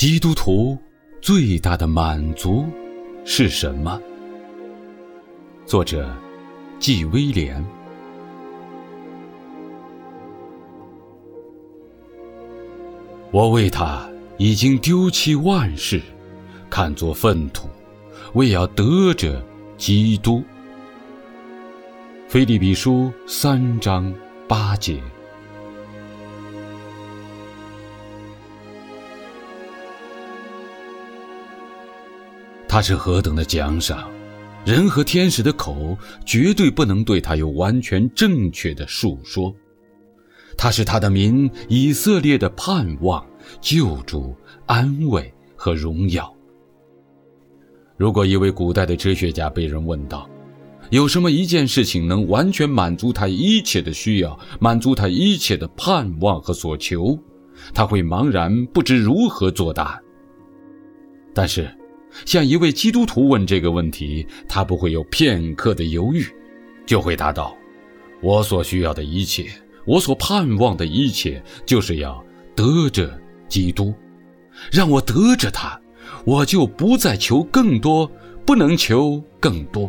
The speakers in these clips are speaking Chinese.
基督徒最大的满足是什么？作者纪威廉。我为他已经丢弃万事，看作粪土，为要得着基督。腓立比书3章8节。他是何等的奖赏，人和天使的口绝对不能对他有完全正确的述说。他是他的民以色列的盼望、救助、安慰和荣耀。如果一位古代的哲学家被人问到，有什么一件事情能完全满足他一切的需要，满足他一切的盼望和所求，他会茫然不知如何作答。但是像一位基督徒问这个问题，他不会有片刻的犹豫，就会答道：我所需要的一切，我所盼望的一切，就是要得着基督。让我得着他，我就不再求更多，不能求更多。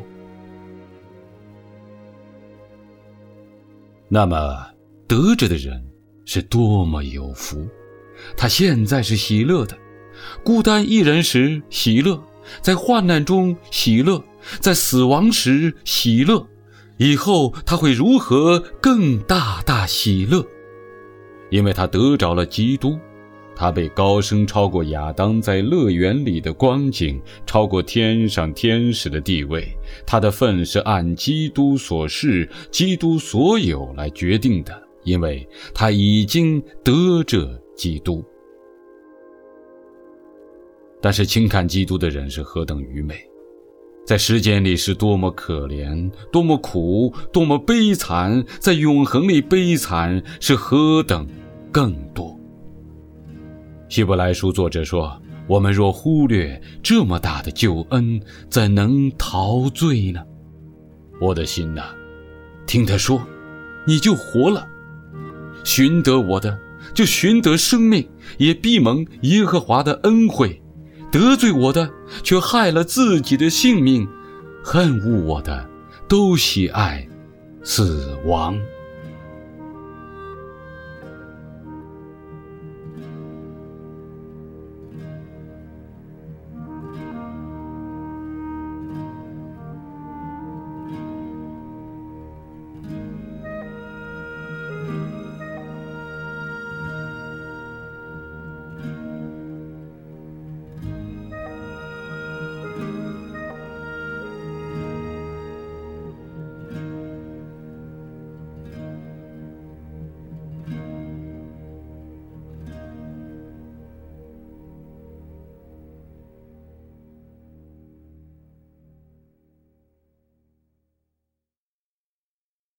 那么得着的人是多么有福，他现在是喜乐的，孤单一人时喜乐，在患难中喜乐，在死亡时喜乐，以后他会如何更大大喜乐？因为他得着了基督，他被高升超过亚当在乐园里的光景，超过天上天使的地位。他的份是按基督所示、基督所有来决定的，因为他已经得着基督。但是轻看基督的人是何等愚昧，在时间里是多么可怜，多么苦，多么悲惨，在永恒里悲惨是何等更多。希伯来书作者说，我们若忽略这么大的救恩，怎能陶醉呢？我的心哪，听他说，你就活了。寻得我的，就寻得生命，也必蒙耶和华的恩惠。得罪我的，却害了自己的性命；恨恶我的，都喜爱死亡。